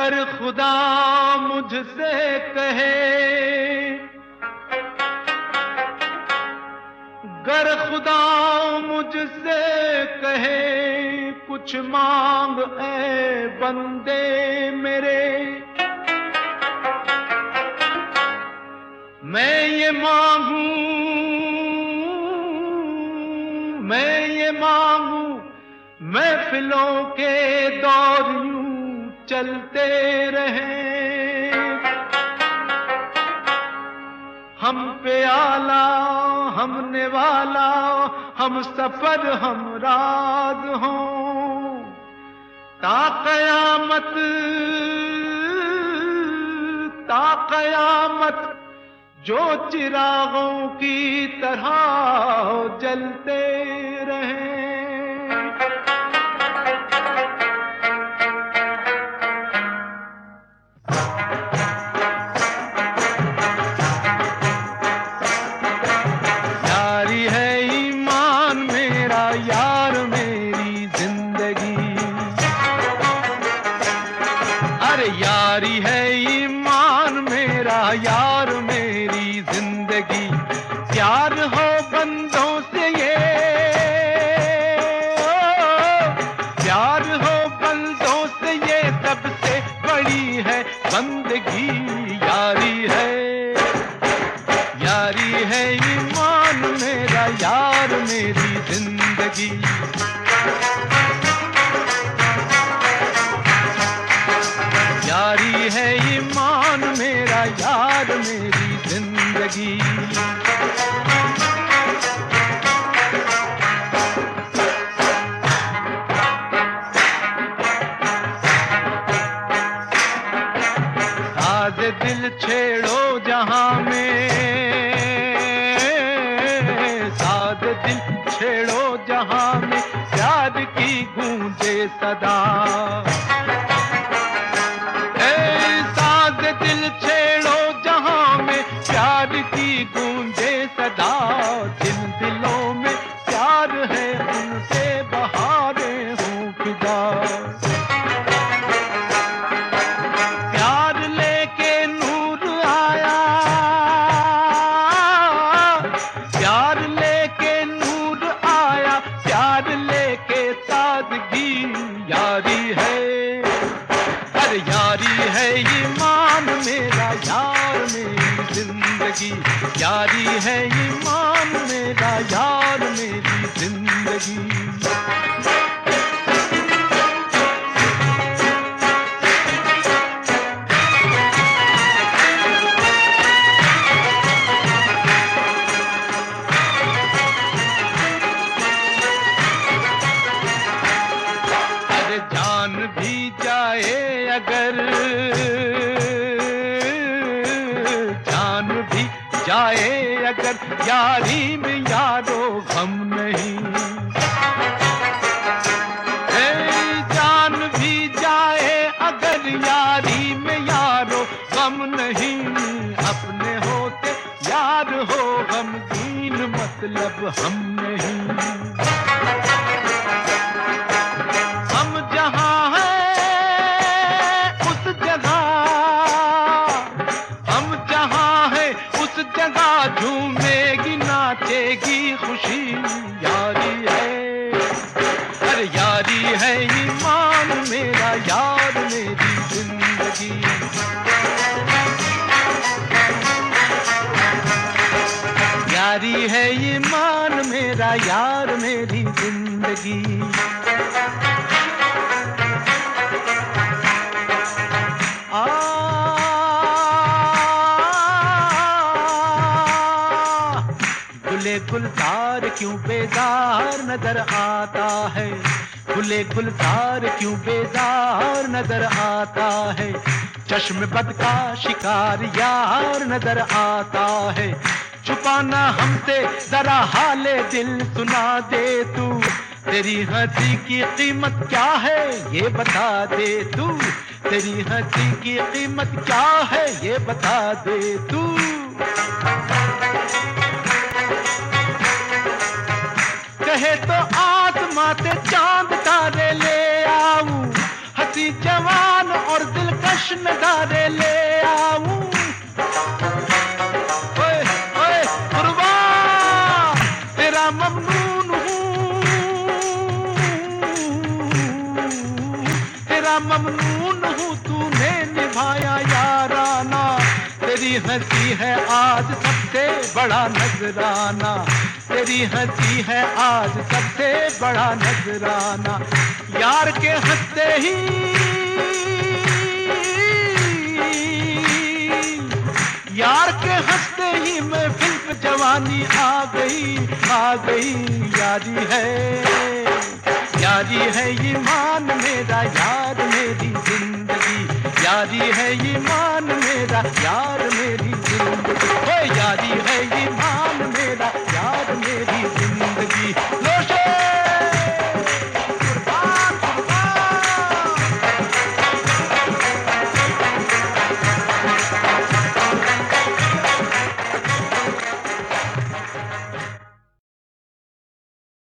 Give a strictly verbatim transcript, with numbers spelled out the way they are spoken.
गर खुदा मुझसे कहे, गर खुदा मुझसे कहे कुछ मांग ऐ बंदे मेरे, मैं ये मांगू, मैं ये मांगू, महफिलों के दौर यूं चलते रहे, हम पे आला हम नेवाला, हम सफर हम राज हों, ता कयामत ता कयामत जो चिरागों की तरह जलते रहे। यारी है ईमान मेरा यार मेरी जिंदगी, अरे यारी है ईमान मेरा यार मेरी जिंदगी, प्यार हो बंदों से ये, प्यार हो बंदों से ये सबसे बड़ी है बंदगी, यारी है, यारी है ईमान मेरा यार मेरी जिंदगी। यारी है ईमान मेरा यार मेरी जिंदगी। साज दिल छेड़ो जहां में, साज दिल छेड़ो जहां में, प्यार की गूंजे सदा, साज दिल छेड़ो जहां में, प्यार की गूंजे सदा, जिन दिलों में प्यार है उनसे बहारें हों फिदा, प्यार लेके नूर आया, प्यार लेके नूर आया, प्यार लेके ताजगी, यारी है, अरे यारी है ईमान मेरा यार मेरी जिंदगी, यारी है ईमान मेरा यार मेरी जिंदगी। अरे जान भी जाए अगर, जान भी जाए अगर, यारी में यारो गम नहीं, ए जान भी जाए अगर, यारी में यारो गम नहीं, अपने होते यार हो गमगीन मतलब हम नहीं, हम जहां झूमेगी नाचेगी खुशी, यारी है, अरे यारी है ईमान मेरा यार मेरी जिंदगी। यारी है ईमान मेरा यार मेरी जिंदगी। आ गुले गुलजार क्यों बेजार नजर आता है, गुले गुलजार क्यों बेजार नजर आता है, चश्म बद का शिकार यार नजर आता है, छुपाना हमसे जरा हाले दिल सुना दे तू, तेरी हंसी की कीमत क्या है ये बता दे तू, तेरी हंसी की कीमत क्या है ये बता दे तू। कहे तो आसमां से चांद तारे ले आऊं, हंसी जवान और दिलकश जश्न दारे ले आऊं। ओए ओए कुर्बान तेरा ममनून हूँ, तेरा ममनून हूँ, तूने निभाया याराना। तेरी हंसी है आज सबसे बड़ा नजराना, तेरी हंसी है आज सबसे बड़ा नजराना। यार के हंसते ही, यार के हंसते ही महफिल पे जवानी आ गई, आ गई। यारी है, यारी है ईमान मेरा, यार मेरी जिंदगी। यारी है ईमान मेरा, यार मेरी जिंदगी।